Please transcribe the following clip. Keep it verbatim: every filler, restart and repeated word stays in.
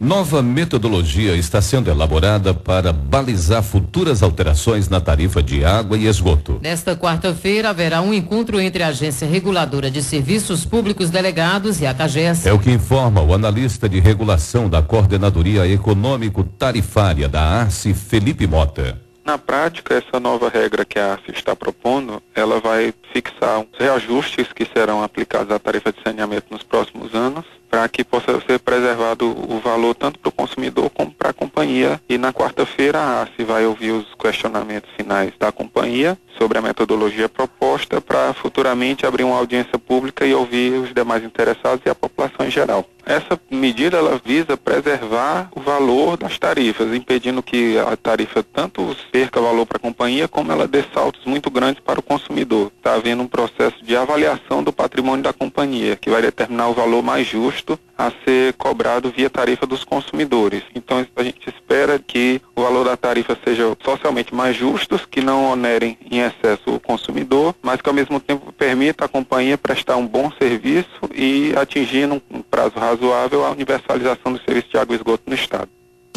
Nova metodologia está sendo elaborada para balizar futuras alterações na tarifa de água e esgoto. Nesta quarta-feira haverá um encontro entre a Agência Reguladora de Serviços Públicos Delegados e a CAGES. É o que informa o analista de regulação da Coordenadoria Econômico-Tarifária da ARCE, Felipe Mota. Na prática, essa nova regra que a ARCE está propondo, ela vai fixar os reajustes que serão aplicados à tarifa de saneamento nos próximos anos, para que possa ser preservado o valor tanto para o consumidor como para a companhia. E na quarta-feira a ARCE vai ouvir os questionamentos finais da companhia sobre a metodologia proposta, para futuramente abrir uma audiência pública e ouvir os demais interessados e a população em geral. Essa medida ela visa preservar o valor das tarifas, impedindo que a tarifa tanto perca valor para a companhia, como ela dê saltos muito grandes para o consumidor. Está havendo um processo de avaliação do patrimônio da companhia, que vai determinar o valor mais justo a ser cobrado via tarifa dos consumidores. Então a gente espera que o valor da tarifa seja socialmente mais justo, que não onerem em excesso o consumidor, mas que ao mesmo tempo permita à companhia prestar um bom serviço e atingir num prazo razoável a universalização do serviço de água e esgoto no estado.